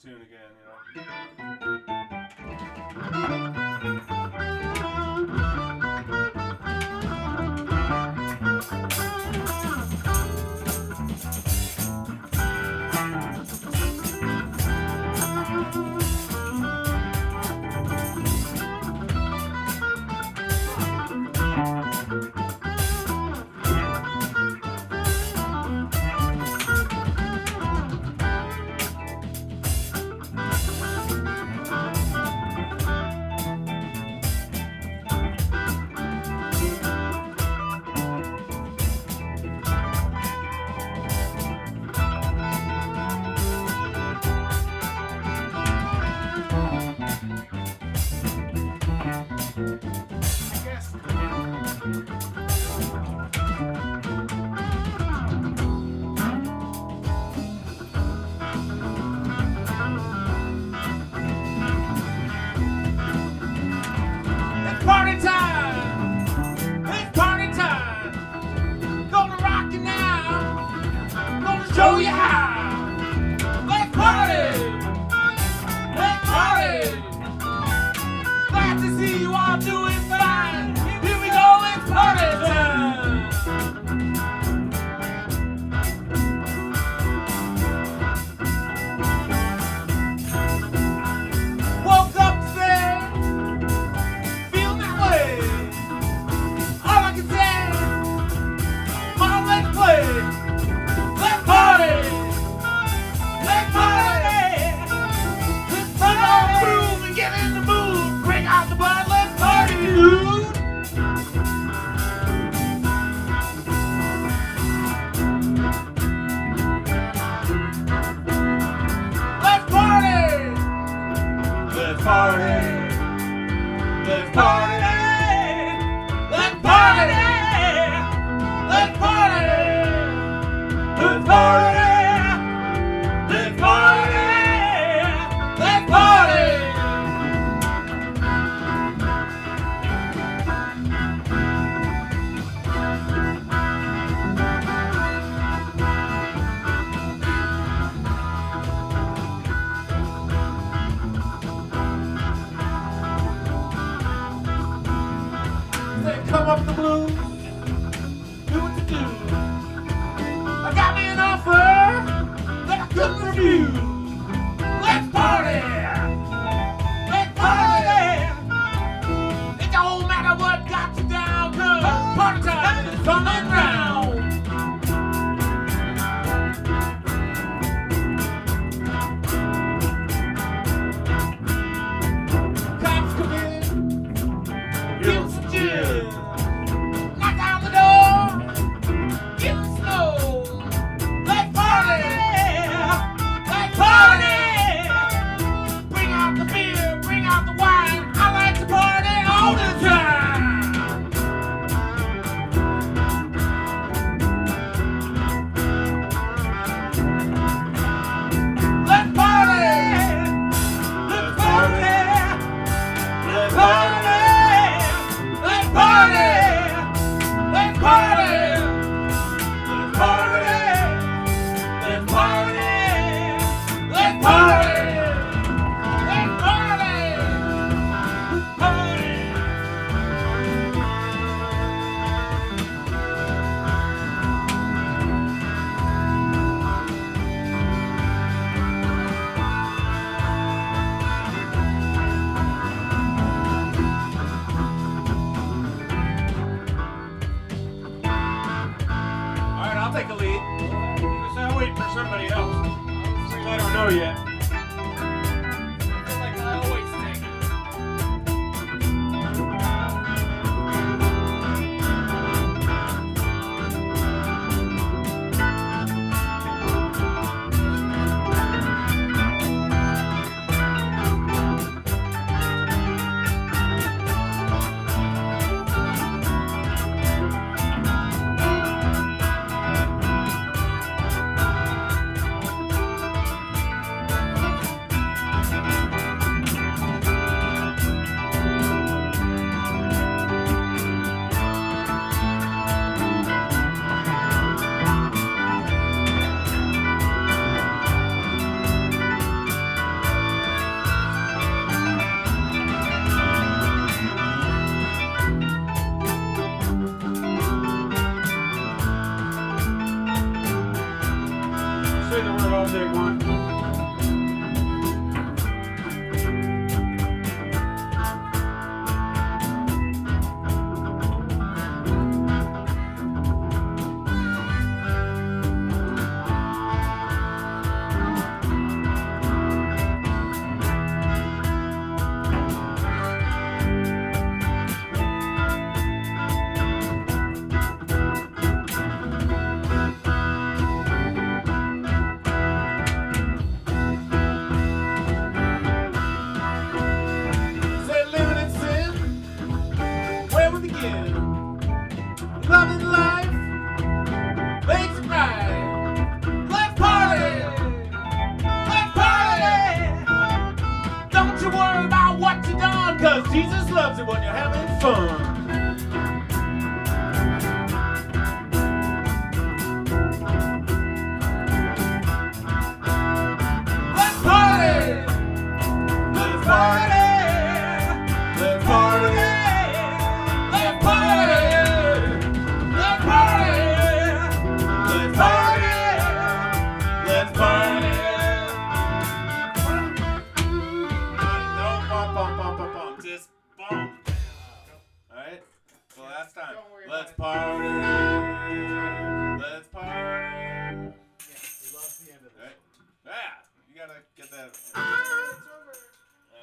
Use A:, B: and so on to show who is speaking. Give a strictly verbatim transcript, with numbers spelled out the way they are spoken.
A: tune again, you know.
B: Party time! It's party time! Gonna rock you now! Gonna show you how! Let's party! Let's party! Glad to see you all doing fine! Here we go, it's party time! Woke up today! Let's party! Let's party! Let's put on the groove and get in the mood. Bring out the blood, let's party, dude! Let's party! Let's party! Let's party! Let's party! Let's party! Let's party! Let's party! Let's party! Say, come up the blues, do what you do. I got me an offer that I couldn't refuse. Let's party! Let's party! It don't matter what got you down, cause party time is coming round. Cops come in, give us a gin. Knock down the door, give us snow. Let's party! Let's party! Bring out the beer, bring out the wine. I like to party all the time. Let's party! Let's party! Let's party! Let's party! Let's party! Let's party! Let's party! Let's party! Let's party! Party! All right, I'll take a lead. I'm waiting for somebody else. I don't know yet. I feel like I always take it. Because Jesus loves it when you're having fun.